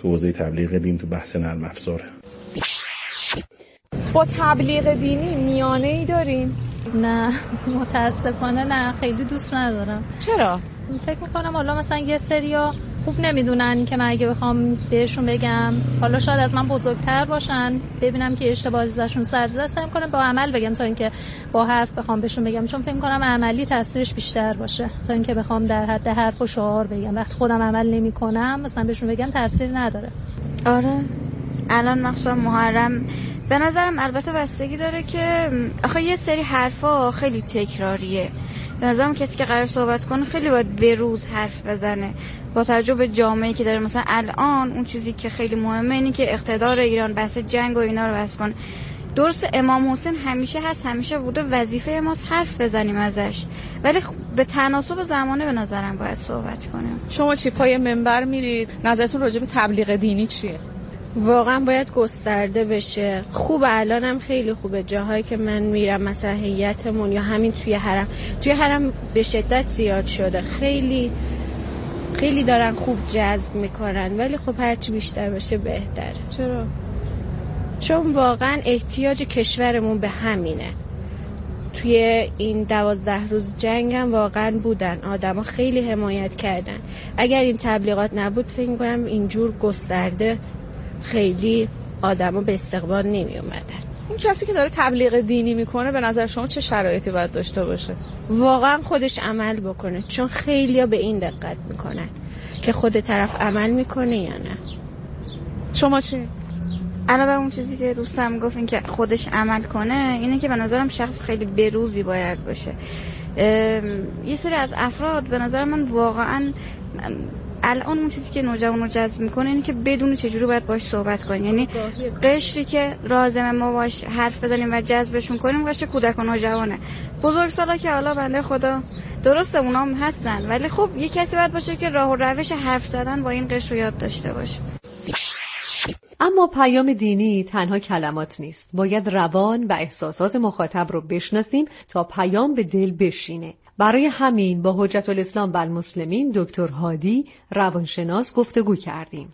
تو حوزه تبلیغ دین تو بحث نرم افزاره. با تبلیغ دینی میانه‌ای دارین؟ نه متاسفانه نه، خیلی دوست ندارم. چرا؟ فکر میکنم حالا مثلا یه سریا خوب نمیدونن که من اگه بخوام بهشون بگم، حالا شاید از من بزرگتر باشن، ببینم که اشتباه ازشون سرزده، سعی میکنم با عمل بگم تا اینکه با حرف بخوام بهشون بگم، چون فکر میکنم عملی تاثیرش بیشتر باشه تا اینکه بخوام در حد حرف و شعار بگم. وقتی خودم عمل نمیکنم مثلا بهشون بگم تاثیر نداره. آره الان مخصوصا محرم به نظرم البته بستگی داره که آخه یه سری حرفا خیلی تکراریه. به نظرم کسی که قرار صحبت کنه خیلی باید به روز حرف بزنه با توجه به جامعه‌ای که داره. مثلا الان اون چیزی که خیلی مهمه اینه که اقتدار ایران بحث جنگ و اینا رو بحث کنه. درست امام حسین همیشه هست، همیشه بوده، وظیفه ماست حرف بزنیم ازش، ولی به تناسب زمانه به نظرم باید صحبت کنیم. شما چی پای منبر میرید؟ نظرتون راجع به تبلیغ دینی چیه؟ واقعا باید گسترده بشه. خوب الانم خیلی خوبه جاهایی که من میرم، مثلا هیئتمون یا همین توی حرم به شدت زیاد شده، خیلی خیلی دارن خوب جذب میکنن، ولی خب هرچی بیشتر باشه بهتره. چرا؟ چون واقعا احتیاج کشورمون به همینه. توی این 12 روز جنگ هم واقعا بودن، آدما خیلی حمایت کردن. اگر این تبلیغات نبود فکر می‌کنم اینجور گسترده خیلی آدما به استقبال نمی اومدن. این کسی که داره تبلیغ دینی میکنه به نظر شما چه شرایطی باید داشته باشه؟ واقعا خودش عمل بکنه، چون خیلیا به این دقت میکنن که خود طرف عمل میکنه یا نه. شما چی؟ علاوه بر اون چیزی که دوستم گفت این که خودش عمل کنه، اینه که به نظرم شخص خیلی بروزی باید باشه. یه سری از افراد به نظر من واقعا الان اون چیزی که نوجوان رو جذب میکنه اینه که بدون چجوری باید باش صحبت کنی. یعنی قشری که لازمه ما باش حرف بزنیم و جذبشون کنیم قشر کودک و نوجوانه. بزرگسالا که حالا بنده خدا درسته اونا هم هستن، ولی خب یه کسی باید باشه که راه و روش حرف زدن با این قشر رو یاد داشته باشه. اما پیام دینی تنها کلمات نیست. باید روان و احساسات مخاطب رو بشناسیم تا پیام به دل بشینه. برای همین با حجت الاسلام و المسلمین دکتر هادی روانشناس گفتگو کردیم.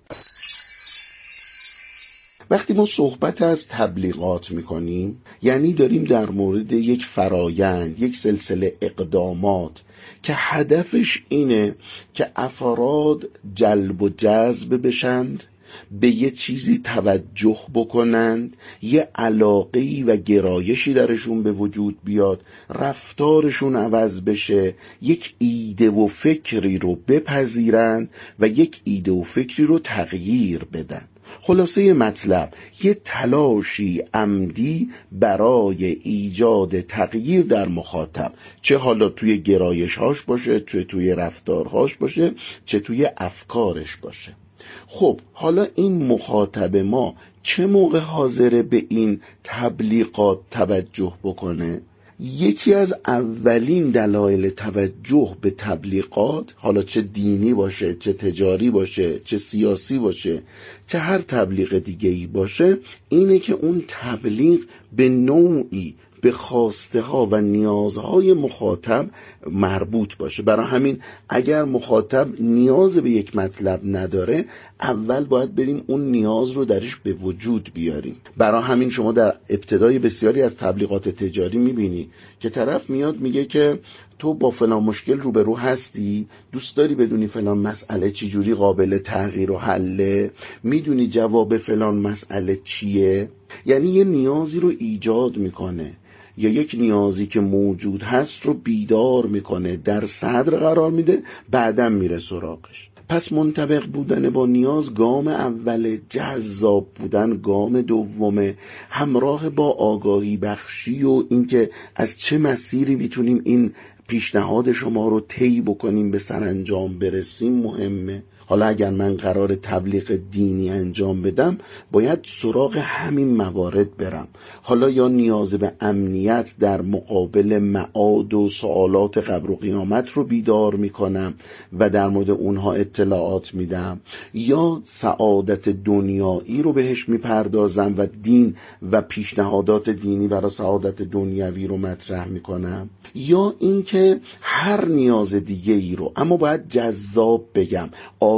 وقتی ما صحبت از تبلیغات میکنیم یعنی داریم در مورد یک فرایند، یک سلسله اقدامات که هدفش اینه که افراد جلب و جذب بشند، به یه چیزی توجه بکنند، یه علاقه‌ای و گرایشی درشون به وجود بیاد، رفتارشون عوض بشه، یک ایده و فکری رو بپذیرند و یک ایده و فکری رو تغییر بدن. خلاصه مطلب یه تلاشی عمدی برای ایجاد تغییر در مخاطب، چه حالا توی گرایش‌هاش باشه، چه توی رفتارهاش باشه، چه توی افکارش باشه. خب حالا این مخاطب ما چه موقع حاضره به این تبلیغات توجه بکنه؟ یکی از اولین دلایل توجه به تبلیغات، حالا چه دینی باشه، چه تجاری باشه، چه سیاسی باشه، چه هر تبلیغ دیگه‌ای باشه، اینه که اون تبلیغ به نوعی به خواسته ها و نیازهای مخاطب مربوط باشه. برای همین اگر مخاطب نیاز به یک مطلب نداره، اول باید بریم اون نیاز رو درش به وجود بیاریم. برای همین شما در ابتدای بسیاری از تبلیغات تجاری میبینی که طرف میاد میگه که تو با فلان مشکل روبرو هستی، دوست داری بدونی فلان مسئله چی جوری قابل تغییر و حله، میدونی جواب فلان مسئله چیه. یعنی یه نیازی رو ایجاد میکنه یا یک نیازی که موجود هست رو بیدار میکنه، در صدر قرار میده، بعدم میره سراغش. پس منطبق بودن با نیاز گام اول، جذاب بودن گام دومه، همراه با آگاهی بخشی و اینکه از چه مسیری میتونیم این پیشنهاد شما رو طی بکنیم به سرانجام برسیم مهمه. حالا اگر من قرار تبلیغ دینی انجام بدم باید سراغ همین موارد برم. حالا یا نیاز به امنیت در مقابل معاد و سوالات قبر و قیامت رو بیدار میکنم و در مورد اونها اطلاعات میدم، یا سعادت دنیایی رو بهش میپردازم و دین و پیشنهادات دینی برای سعادت دنیوی رو مطرح میکنم، یا اینکه هر نیاز دیگه ای رو اما باید جذاب بگم،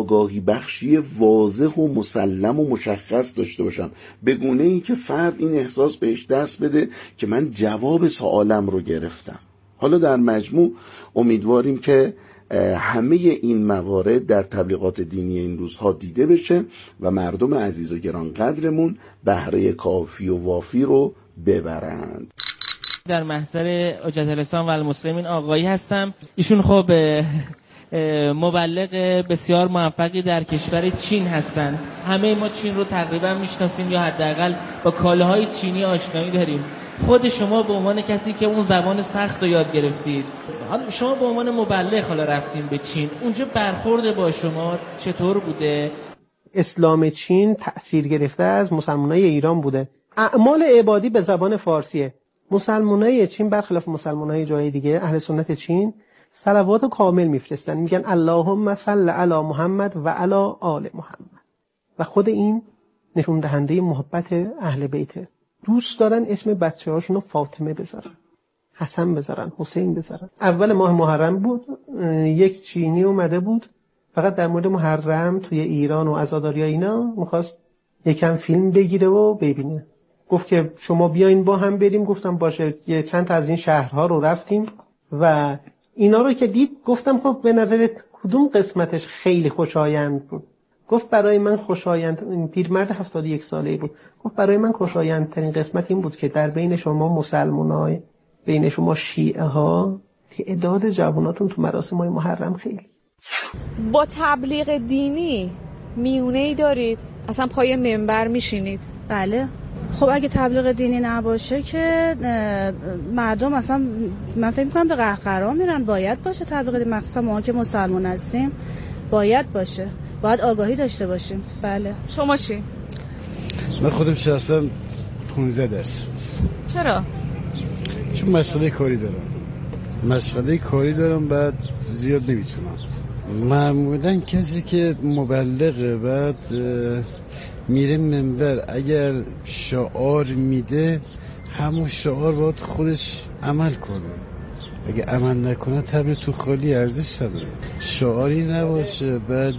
آگاهی بخشی واضح و مسلم و مشخص داشته باشم، به گونه ای که فرد این احساس بهش دست بده که من جواب سوالم رو گرفتم. حالا در مجموع امیدواریم که همه این موارد در تبلیغات دینی این روزها دیده بشه و مردم عزیز و گرانقدرمون بهره کافی و وافی رو ببرند. در محضر حجت الاسلام و المسلمین آقایی هستم. ایشون خب مبلغ بسیار موفقی در کشور چین هستن. همه ما چین رو تقریبا میشناسیم یا حداقل با کالاهای چینی آشنایی داریم. خود شما به عنوان کسی که اون زبان سخت رو یاد گرفتید، حالا شما به عنوان مبلغ حالا رفتیم به چین، اونجا برخورد با شما چطور بوده؟ اسلام چین تأثیر گرفته از مسلمانای ایران بوده. اعمال عبادی به زبان فارسیه. مسلمانای چین برخلاف مسلمانای جای دیگه، اهل سنت چین صلوات کامل میفرستن، میگن اللهم صل علی محمد و علی آل محمد، و خود این نشون دهنده محبت اهل بیته. دوست دارن اسم بچه‌هاشونو فاطمه بذارن، حسن بذارن، حسین بذارن. اول ماه محرم بود، یک چینی اومده بود فقط در مورد محرم توی ایران و عزاداری اینا میخواست یکم فیلم بگیره و ببینه. گفت که شما بیاین با هم بریم. گفتم باشه. یه چند تا از این شهرها رو رفتیم و اینا رو که دید گفتم خب به نظرت کدوم قسمتش خیلی خوشایند بود؟ گفت برای من خوشایند، این پیرمرد 71 ساله‌ای بود، گفت برای من خوشایندترین قسمت این بود که در بین شما مسلمان‌ها، بین شما شیعه ها، تعداد جواناتون تو مراسم‌های محرم خیلی. با تبلیغ دینی میونه‌ای دارید؟ اصلا پای منبر میشینید؟ بله. خب اگه تبلیغ دینی نباشه که مردم اصلا من فکر می‌کنم به قهقرا میرن. باید باشه تبلیغ دینی، مخصوصا ما که مسلمان هستیم باید باشه، باید آگاهی داشته باشیم. بله. شما چی؟ من خودم شخصا 15%. چرا؟ چون مشغله کاری دارم بعد زیاد نمیتونم. معمولا کسی که مبلغه بعد میره منبر، اگر شعار میده همون شعار باید خودش عمل کنه، اگه عمل نکنه تبلیغ تو خالی ارزش نداره. شعاری نباشه. بعد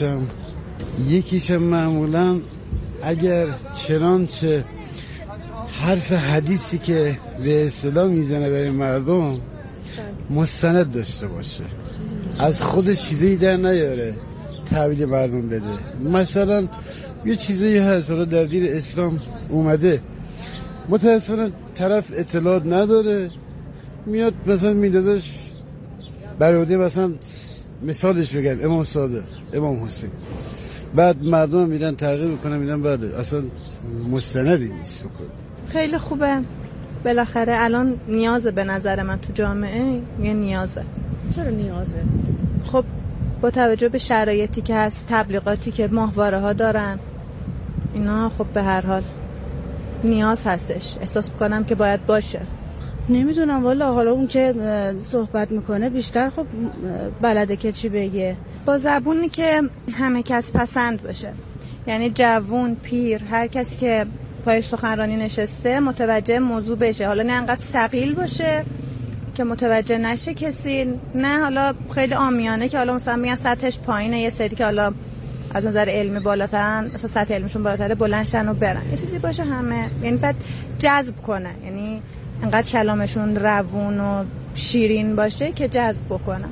یکیشم معمولا اگر چنانچه حرف حدیثی که به اصطلاح میزنه برای مردم مستند داشته باشه، از خودش چیزی در نیاره تبلیغ مردم بده. مثلا یه چیزی هست حالا در دین اسلام اومده، متاسفانه طرف اطلاعات نداره، میاد مثلا میندازش برعهده، مثلا مثالش بگم امام صادق، امام حسین، بعد مردم میرن تغییر میکنن، میرن بله اصلا مستندی نیست. خیلی خوبه. بالاخره الان نیازه، به نظر من تو جامعه یه نیازه. چرا نیازه؟ خب با توجه به شرایطی که هست، تبلیغاتی که ماهواره ها دارن، اینا خب به هر حال نیاز هستش. احساس میکنم که باید باشه. نمیدونم والا، حالا اون که صحبت میکنه بیشتر خب بلده که چی بگه، با زبونی که همه کس پسند باشه، یعنی جوون، پیر، هر کسی که پای سخنرانی نشسته متوجه موضوع بشه. حالا نه انقدر ثقیل باشه که متوجه نشه کسی، نه حالا خیلی عامیانه که حالا مثلا میگن سطحش پایینه، یه سری که حالا از نظر علمی بالاترن، مثلا سطح علمیشون بالاتره، بلندشن و برن. یه چیزی باشه همه، یعنی بعد جذب کنه، یعنی انقدر کلامشون روون و شیرین باشه که جذب بکنه.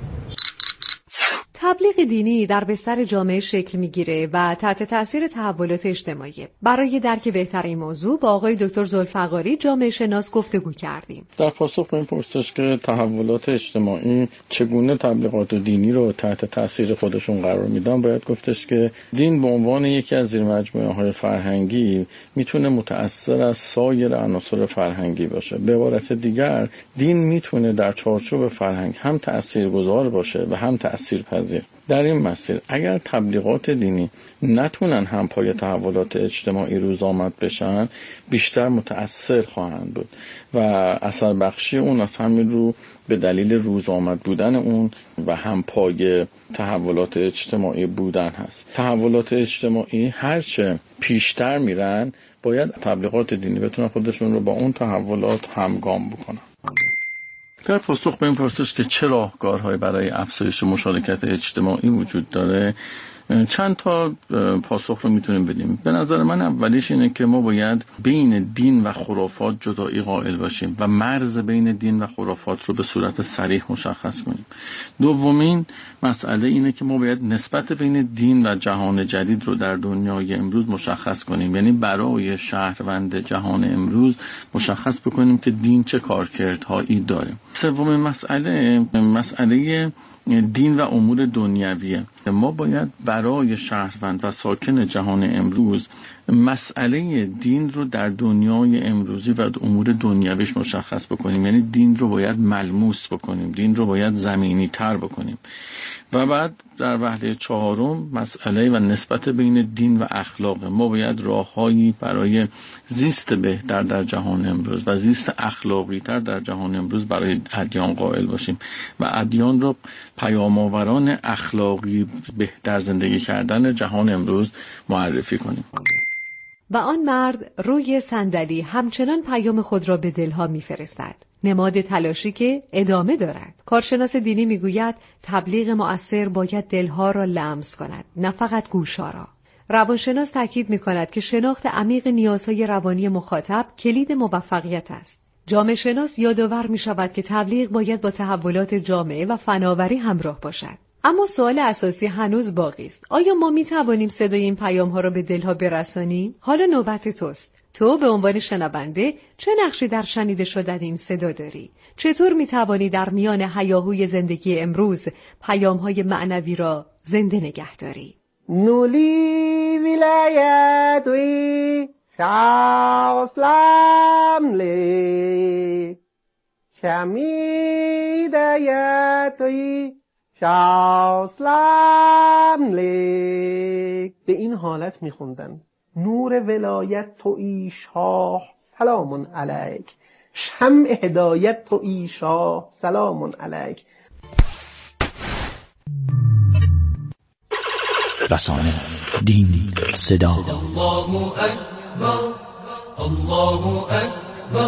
تبلیغ دینی در بستر جامعه شکل میگیره و تحت تاثیر تحولات اجتماعی. برای درک بهتر این موضوع با آقای دکتر ذوالفقاری جامعه شناس گفتگو کردیم. در پاسخ به این پرسش که تحولات اجتماعی چگونه تبلیغات دینی رو تحت تاثیر خودشون قرار میدن، باید گفتش که دین به عنوان یکی از زیرمجموعه‌های فرهنگی میتونه متأثر از سایر عناصر فرهنگی باشه. به عبارت دیگر دین میتونه در چارچوب فرهنگ هم تاثیرگذار باشه و هم تاثیرپذیر. در این مسیر اگر تبلیغات دینی نتونن هم پای تحولات اجتماعی روز آمد بشن، بیشتر متأثر خواهند بود و اثر بخشی اون از همین رو به دلیل روز آمد بودن اون و هم پای تحولات اجتماعی بودن هست. تحولات اجتماعی هرچه پیشتر میرن باید تبلیغات دینی بتونن خودشون رو با اون تحولات همگام بکنن. در پاسخ به این پرسش که چه راهکارهایی برای افزایش مشارکت اجتماعی وجود داره، چند تا پاسخ رو میتونیم بدیم. به نظر من اولیش اینه که ما باید بین دین و خرافات جدایی قائل باشیم و مرز بین دین و خرافات رو به صورت صریح مشخص کنیم. دومین مسئله اینه که ما باید نسبت بین دین و جهان جدید رو در دنیای امروز مشخص کنیم، یعنی برای شهروند جهان امروز مشخص بکنیم که دین چه کارکردهایی داره. سومین مسئله دین و امور دنیویه. ما باید برای شهروند و ساکن جهان امروز مسئله دین رو در دنیای امروزی و امور دنیویش مشخص بکنیم، یعنی دین رو باید ملموس بکنیم، دین رو باید زمینی تر بکنیم. و بعد در وهله چهارم مسئله و نسبت بین دین و اخلاق. ما باید راههایی برای زیست بهتر در جهان امروز و زیست اخلاقی تر در جهان امروز برای ادیان قائل باشیم و ادیان رو پیام‌آوران اخلاقی بهتر زندگی کردن جهان امروز معرفی کنیم. و آن مرد روی صندلی همچنان پیام خود را به دلها می‌فرستد. نماد تلاشی که ادامه دارد. کارشناس دینی میگوید تبلیغ مؤثر باید دلها را لمس کند، نه فقط گوشها را. روانشناس تاکید می‌کند که شناخت عمیق نیازهای روانی مخاطب کلید موفقیت است. جامعه شناس یادآور می‌شود که تبلیغ باید با تحولات جامعه و فناوری همراه باشد. اما سوال اساسی هنوز باقی است. آیا ما می‌توانیم صدای این پیام‌ها را به دلها برسانیم؟ حالا نوبت توست. تو به عنوان شنونده چه نقشی در شنیده شدن این صدا داری؟ چطور می‌توانی در میان هیاهوی زندگی امروز پیام‌های معنوی را زنده نگه داری؟ نولی ولایتوی شاسلام لی شمیدایتوی شاسلام لی. به این حالت میخوندن نور ولایت تویی شاه سلام علیک، شمع هدایت تویی شاه سلام علیک. رسانه، دین، صدا. الله اکبر، الله اکبر،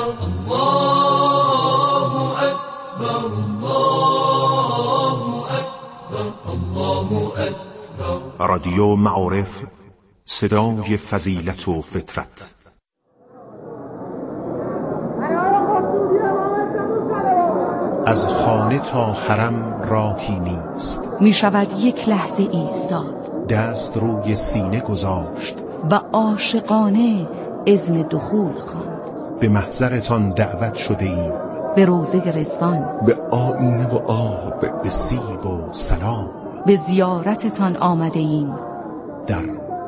الله اکبر، الله اکبر، الله اکبر. رادیو معارف، صدای فضیلت و فطرت. از خانه تا حرم راهی نیست، می شود یک لحظه ایستاد، دست روی سینه گذاشت و عاشقانه اذن دخول خواند. به محضرتان دعوت شده ایم، به روضه رضوان، به آیینه و آب، به سیب و سلام. به زیارتتان آمده ایم در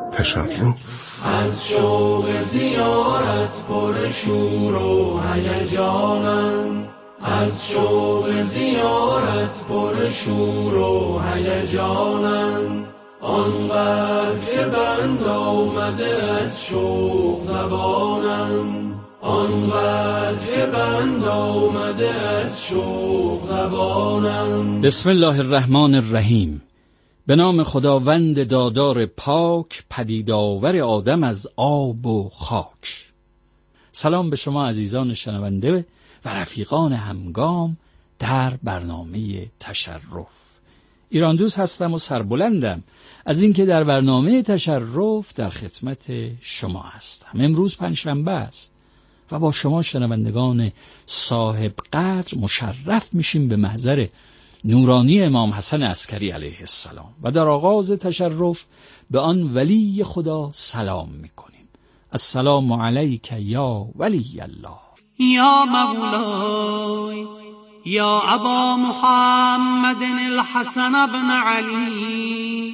تشرف. از شوق زیارت پر شور و هیجانم، از شوق زیارت پر شور و هیجانم. آنقدر که بند آمده از شوق زبانم، آنقدر که بند آمده از شوق زبانم. بسم الله الرحمن الرحیم. به نام خداوند دادار پاک، پدیدآور آدم از آب و خاک. سلام به شما عزیزان شنونده و رفیقان همگام در برنامه تشرف. ایران دوست هستم و سربلندم از اینکه در برنامه تشرف در خدمت شما هستم. امروز پنجشنبه است و با شما شنوندگان صاحب قدر مشرف میشیم به محضر نورانی امام حسن عسکری علیه السلام و در آغاز تشرف به آن ولی خدا سلام میکنیم. السلام علیک یا ولی الله. یا مولای یا ابا محمد الحسن بن علی،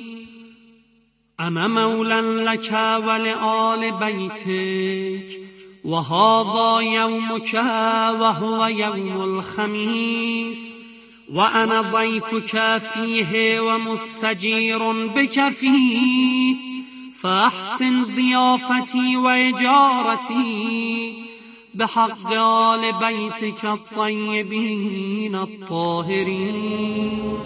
انا مولا لك ولآل بیتک و هذا یومک و هو یوم الخمیس و انا ضیفک فیه و مستجیر بک فیه فاحسن ضیافتی و اجارتی بحق آل بیتک الطیبین الطاهرین.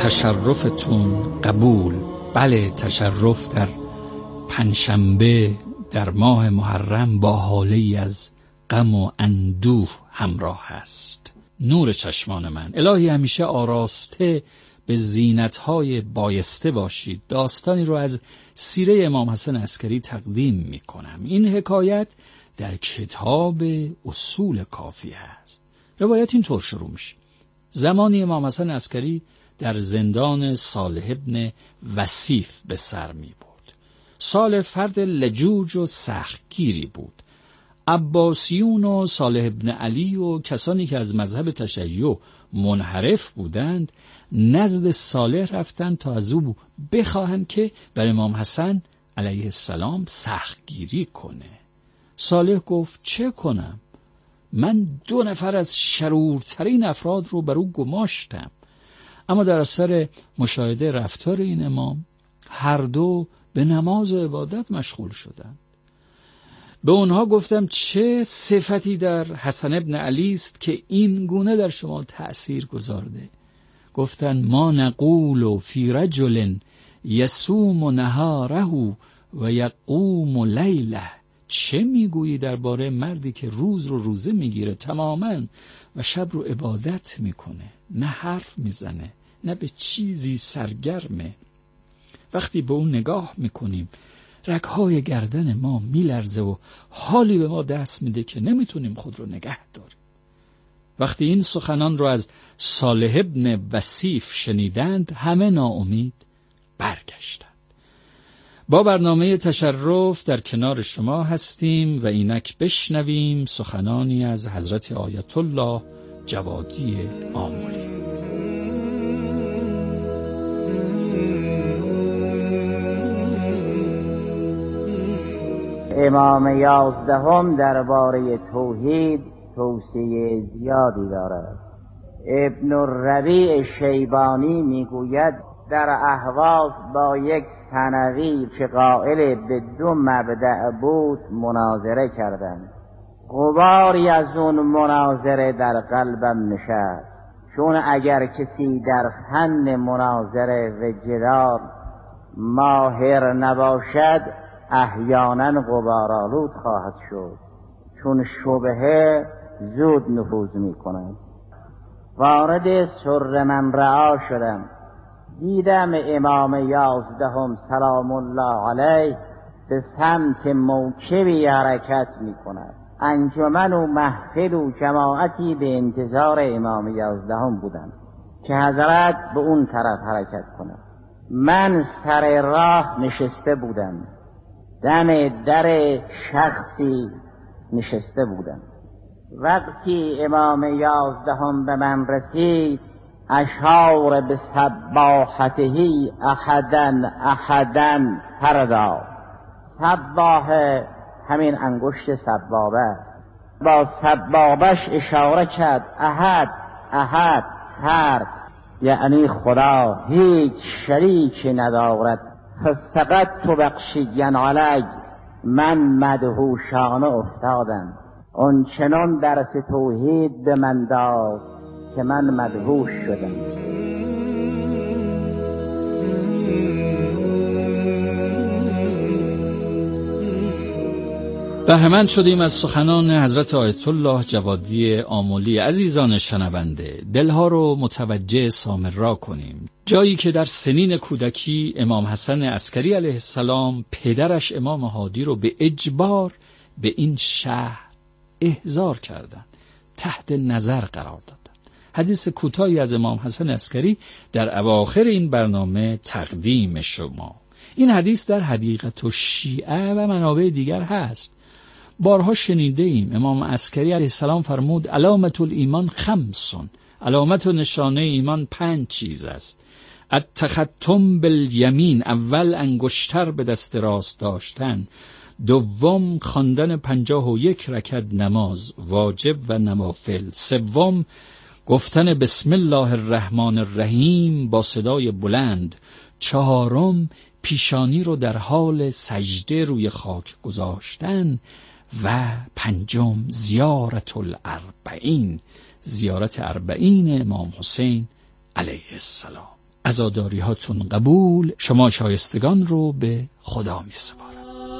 تشرفتون قبول. بله، تشرف در پنجشنبه در ماه محرم با حالی از غم و اندوه همراه است. نور چشمان من، الهی همیشه آراسته به زینت‌های بایسته باشید. داستانی رو از سیره امام حسن عسکری تقدیم می‌کنم. این حکایت در کتاب اصول کافی است. روایت اینطور شروع میشه: زمانی امام حسن عسکری در زندان صالح ابن وصیف به سر می برد. صالح فرد لجوج و سختگیری بود. عباسیون و صالح ابن علی و کسانی که از مذهب تشیع منحرف بودند نزد صالح رفتند تا از او بخواهند که بر امام حسن علیه السلام سختگیری کنه. صالح گفت چه کنم؟ من 2 نفر از شرورترین افراد رو بر او گماشتم. اما در اثر مشاهده رفتار این امام هر دو به نماز و عبادت مشغول شدند. به اونها گفتم چه صفتی در حسن ابن علی است که این گونه در شما تأثیر گذارده؟ گفتند ما نقول فی رجل یصوم نهاره و یقوم لیله. چه میگویی درباره مردی که روز رو روزه میگیره تماماً و شب رو عبادت میکنه، نه حرف میزنه نه به چیزی سرگرمه؟ وقتی به اون نگاه میکنیم رگهای گردن ما میلرزه و حالی به ما دست میده که نمیتونیم خود رو نگه داریم. وقتی این سخنان رو از صالح ابن وصیف شنیدند همه ناامید برگشتند. با برنامه تشرف در کنار شما هستیم و اینک بشنویم سخنانی از حضرت آیت الله جوادی آملی. امام 11 درباره توحید توصیه زیادی دارد. ابن الربیع شیبانی میگوید در اهواز با یک ثانوی که قائل به 2 مبدأ بود مناظره کردند. غباری از اون مناظره در قلبم نشست، چون اگر کسی در فن مناظره و جدال ماهر نباشد احیانا غبارآلود خواهد شد، چون شبهه زود نفوذ می کند. وارد سر من رعا شدم، دیدم امام 11 سلام الله علیه به سمت موکبی حرکت می کند. انجمن و محفل و جماعتی به انتظار امام 11 بودند که حضرت به اون طرف حرکت کند. من سر راه نشسته بودم، دم در شخصی نشسته بودم. وقتی امام 11 به من رسید اشار به سباحتهی احدن فردا. سباحه همین انگشت سبابه، با سبابش اشاره کرد احد فرد، یعنی خدا هیچ شریکی ندارد. فسقط تو بخشیان علی، من مدهوشانه افتادم. اون چنان درس توحید به من داد که من مدهوش شدم. بهره‌مند شدیم از سخنان حضرت آیت الله جوادی آملی. عزیزان شنونده، دلها رو متوجه سامرا کنیم. جایی که در سنین کودکی امام حسن عسکری علیه السلام پدرش امام هادی رو به اجبار به این شهر احضار کردند، تحت نظر قرار دادند. حدیث کوتاهی از امام حسن عسکری در اواخر این برنامه تقدیم شما. این حدیث در حدیقة الشیعه و منابع دیگر هست. بارها شنیده ایم. امام عسکری علیه السلام فرمود علامت الایمان 5، علامت و نشانه ایمان 5 چیز است. التختم بالیمین، اول انگشتر به دست راست داشتن. دوم خواندن 51 رکعت نماز واجب و نوافل. سوم گفتن بسم الله الرحمن الرحیم با صدای بلند. چهارم پیشانی رو در حال سجده روی خاک گذاشتن. و پنجم زیارت الاربعین، زیارت 40 امام حسین علیه السلام. عزاداری هاتون قبول، شما شایستگان رو به خدا می سپارم.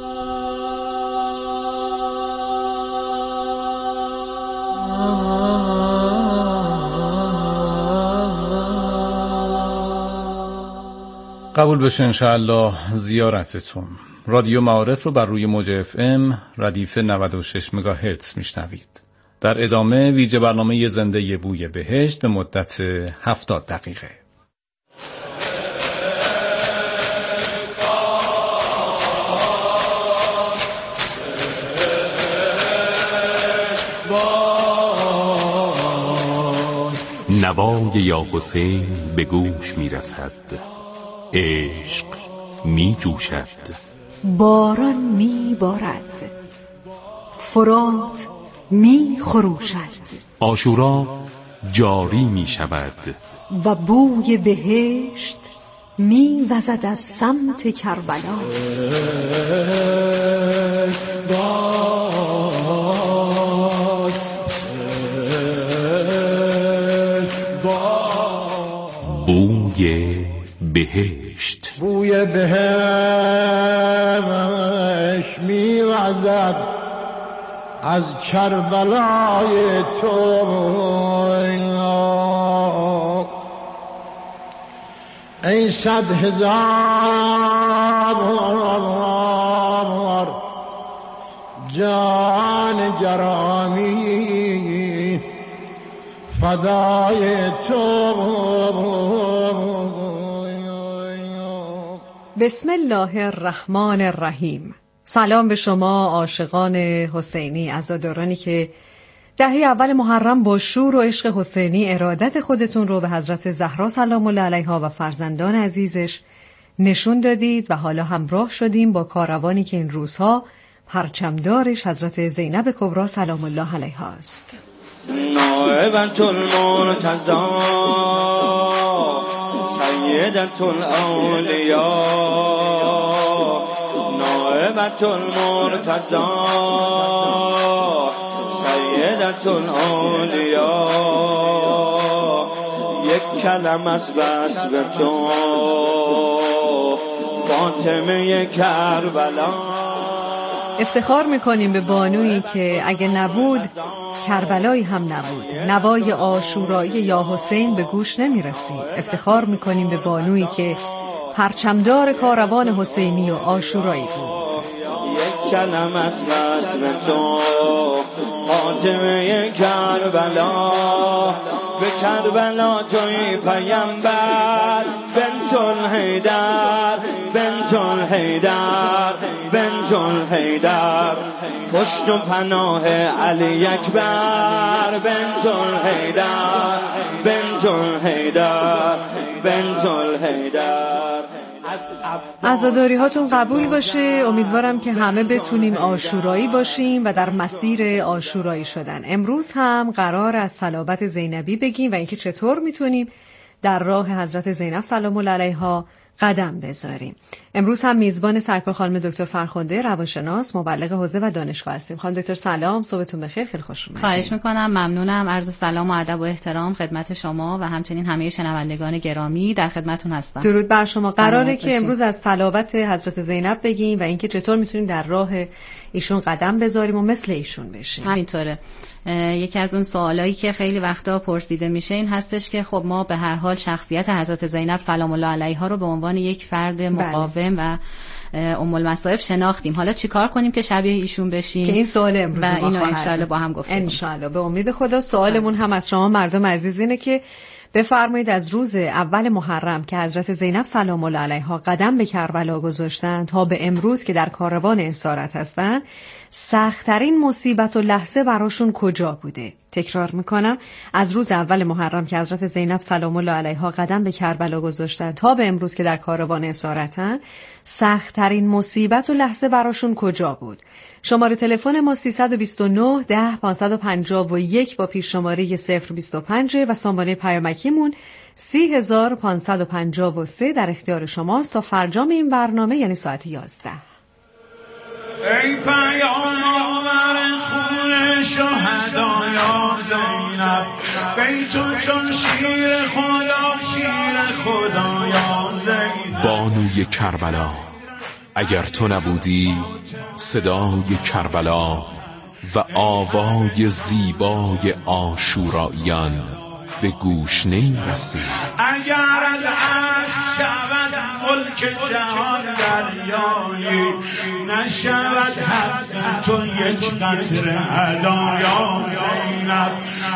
قبول بشه انشاءالله زیارتتون. رادیو معارف رو بر روی موج FM ردیف 96 مگاهرتز میشنوید. در ادامه ویژه برنامه زنده بوی بهشت به مدت 70 دقیقه. نوای یا حسین به گوش می رسد، عشق می جوشد، باران می بارد، فرات می خروشد، عاشورا جاری می شود و بوی بهشت می وزد از سمت کربلا. بوی بهشت، بوی بهشت می وزد از کربلای تو، ای 100,000 جان گرامی فدای تو. بسم الله الرحمن الرحیم. سلام به شما عاشقان حسینی، عزادارانی که دهه اول محرم با شور و عشق حسینی ارادت خودتون رو به حضرت زهرا سلام الله علیها و فرزندان عزیزش نشون دادید و حالا همراه شدیم با کاروانی که این روزها پرچمدارش حضرت زینب کبری سلام الله علیها است. نائبة المرتضى سیدة الاولیاء، نائبة المرتضى سیدة الاولیاء، یک کلمه است بس به تو فاطمه کربلا. افتخار میکنیم به بانویی که اگه نبود کربلایی هم نبود، نوای عاشورایی یا حسین به گوش نمیرسید. افتخار میکنیم به بانویی که پرچمدار کاروان حسینی و عاشورایی بود. یک کلمه است بس به تو فاطمه کربلا، به کربلا توی پیامبر، بنت الحیدر، بنت الحیدر، بنت الحیدر، پشت و پناه علی اکبر، بنت الحیدر، بنت الحیدر، بنت الحیدر. عزاداری هاتون قبول باشه. امیدوارم که همه بتونیم عاشورایی باشیم و در مسیر عاشورایی شدن. امروز هم قرار از صلابت زینبی بگیم و اینکه چطور میتونیم در راه حضرت زینب سلام الله علیها قدم بذاریم. امروز هم میزبان سرکار خانم دکتر فرخنده روانشناس، مبلغ حوزه و دانشگاه هستیم. خانم دکتر سلام، صبحتون بخیر، خیلی خوش اومدید. خواهش میکنم، ممنونم. عرض سلام و ادب و احترام خدمت شما و همچنین همه شنوندگان گرامی، در خدمتتون هستم. درود بر شما. قراره که امروز از صلابت حضرت زینب بگیم و اینکه چطور میتونیم در راه ایشون قدم بذاریم و مثل ایشون بشیم. همینطوره. یکی از اون سوالایی که خیلی وقتا پرسیده میشه این هستش که خب ما به هر حال شخصیت حضرت زینب سلام الله علیها رو به عنوان یک فرد مقاوم و ام المصائب شناختیم. حالا چیکار کنیم که شبیه ایشون بشیم؟ که این سوال امروز و اینو ان شاءالله با هم گفتیم. ان شاءالله به امید خدا. سوالمون هم از شما مردم عزیز اینه که بفرمایید از روز اول محرم که حضرت زینب سلام الله علیها قدم به کربلا گذاشتن تا به امروز که در کاروان اسارت هستن، سخت‌ترین مصیبت و لحظه براشون کجا بوده؟ تکرار میکنم، از روز اول محرم که حضرت زینب سلام الله علیها قدم به کربلا گذاشتن تا به امروز که در کاروان اسارتن، سخت‌ترین مصیبت و لحظه براشون کجا بود؟ شماره تلفن ما 329 10 551 با پیش شماره 025 و سامانه پیامکیمون 30553 در اختیار شماست تا فرجام این برنامه، یعنی ساعت 11. ای پیام آور خونه شهدا یا زینب، بیتو چون شیر خدا یا زینب. بانوی کربلا، اگر تو نبودی صدای کربلا و آوای زیبای عاشوراییان به گوش نمی رسید. اگر از عشق شود ملک جهان دریایی، نشود حد تو یک قطره هدایا زینب.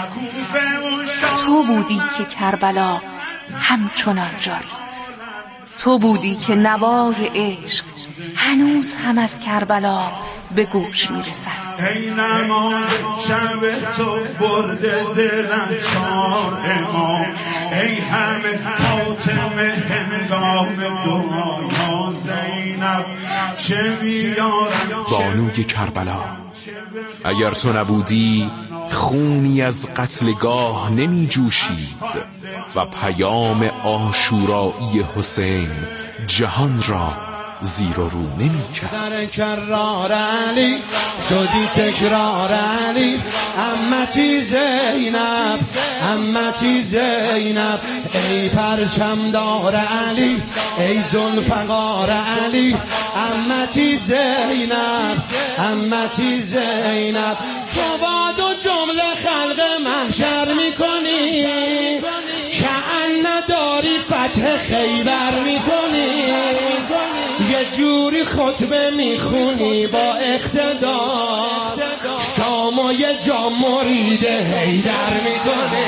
تو بودی که کربلا همچنان جاری است، تو بودی که نوای عشق هنوز هم از کربلا به گوش میرسد. ای نماز شب تو برده دلم چار امام، ای همه فاطمه هنگام دعا زینب. چه بیارم بانوی کربلا، اگر تو نبودی خونی از قتلگاه نمی جوشید و پیام عاشورایی حسین جهان را زیر و رو نمی کرد. در کرار علی شدی تکرار علی، امتی زینب امتی زینب. ای پرچمدار علی ای ذوالفقار علی، امتی زینب امتی زینب. تو با دو جمله خلق محشر میکنی، که نداری فتح خیبر میکنی، یه جوری خطبه میخونی با اقتدار، شامو یه جا مرید حیدر میکنه،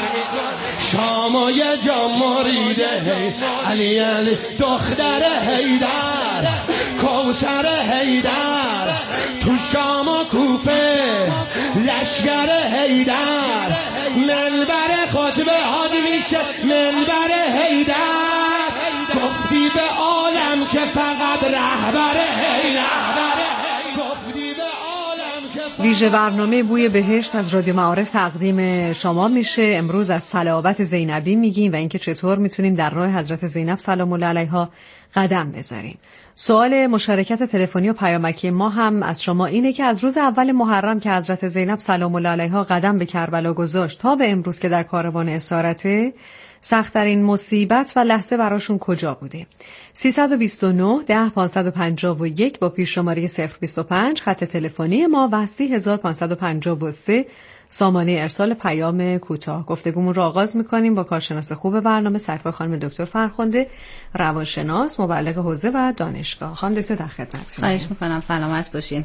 شامو یه جا مرید علی علی دختر حیدر، کوثر حیدر. تو شام و کوفه لشگر حیدر، منبر خطبه هاد میشه منبر حیدر. گفتی به عالم که فقط رهبر حیدر، گفتی به عالم که ویژه برنامه بوی بهشت از رادیو معارف تقدیم شما میشه. امروز از صلوات زینبی میگیم و اینکه چطور میتونیم در راه حضرت زینب سلام الله علیها قدم بذاریم. سوال مشارکت تلفنی و پیامکی ما هم از شما اینه که از روز اول محرم که حضرت زینب سلام الله علیها قدم به کربلا گذاشت تا به امروز که در کاروان اسارته، سخت‌ترین مصیبت و لحظه براشون کجا بوده؟ 329 10 551 با پیش شماره 025 خط تلفنی ما و 30553 سامانه ارسال پیام کوتاه. گفتگومون رو آغاز می‌کنیم با کارشناس خوب برنامه صفای خانم دکتر فرخنده، روانشناس، مبلغ حوزه و دانشگاه. خانم دکتر در خدمتتون. خواهش می‌کنم، سلامت باشین.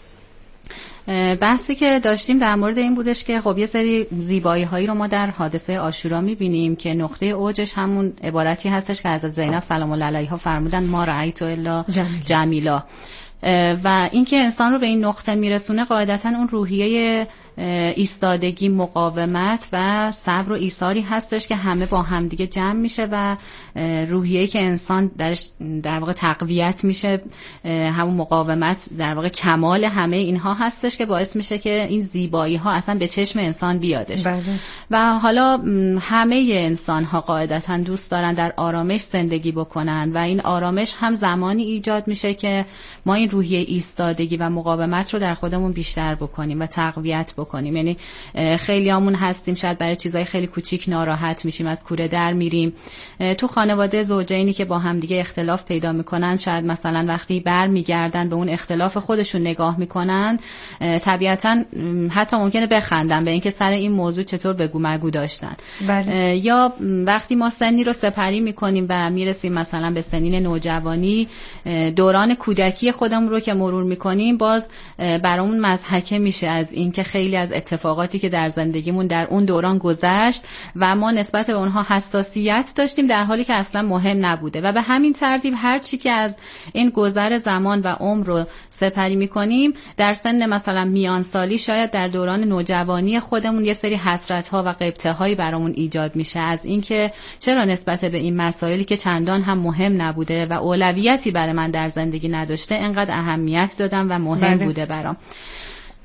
بحثی که داشتیم در مورد این بودش که خب یه سری زیبایی هایی رو ما در حادثه عاشورا می‌بینیم که نقطه اوجش همون عبارتی هستش که حضرت زینب سلام الله علیها فرمودن ما رأیت الا جمیلا، و اینکه انسان رو به این نقطه میرسونه قاعدتاً اون روحیه ایستادگی، مقاومت و صبر و ایثاری هستش که همه با همدیگه جمع میشه و روحیه‌ای که انسان درش در واقع تقویت میشه، همون مقاومت در واقع کمال همه اینها هستش که باعث میشه که این زیبایی ها اصلا به چشم انسان بیادش. بله. و حالا همه انسان ها قاعدتاً دوست دارن در آرامش زندگی بکنن و این آرامش هم زمانی ایجاد میشه که ما این روحیه ایستادگی و مقاومت رو در خودمون بیشتر بکنیم و تقویت بکنیم. یعنی خیلیامون هستیم شاید برای چیزای خیلی کوچیک ناراحت میشیم، از کوره در میریم. تو خانواده زوجینی که با هم دیگه اختلاف پیدا میکنن، شاید مثلا وقتی برمیگردن به اون اختلاف خودشون نگاه میکنن، طبیعتا حتی ممکنه بخندن به اینکه سر این موضوع چطور بگو مگو داشتن. بله. یا وقتی ما سنی رو سپری میکنیم و میرسیم مثلا به سنین نوجوانی، دوران کودکی خودمون رو که مرور میکنیم، باز برامون مضحکه میشه از اینکه خیلی از اتفاقاتی که در زندگیمون در اون دوران گذشت و ما نسبت به اونها حساسیت داشتیم در حالی که اصلا مهم نبوده. و به همین ترتیب هر چی که از این گذر زمان و عمر رو سپری میکنیم، در سن مثلا میان سالی شاید در دوران نوجوانی خودمون یه سری حسرت‌ها و غبطه‌هایی برامون ایجاد میشه از اینکه چرا نسبت به این مسائلی که چندان هم مهم نبوده و اولویتی برای من در زندگی نداشته انقدر اهمیت دادم و مهم بوده برام.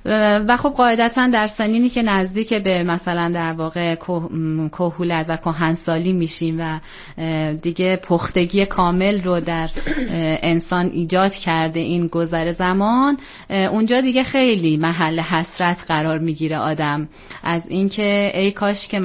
و خب قاعدتا در سنینی که نزدیک به مثلا در واقع کهولت و کهنسالی میشیم و دیگه پختگی کامل رو در انسان ایجاد کرده این گذر زمان، اونجا دیگه خیلی محل حسرت قرار میگیره آدم از اینکه ای کاش که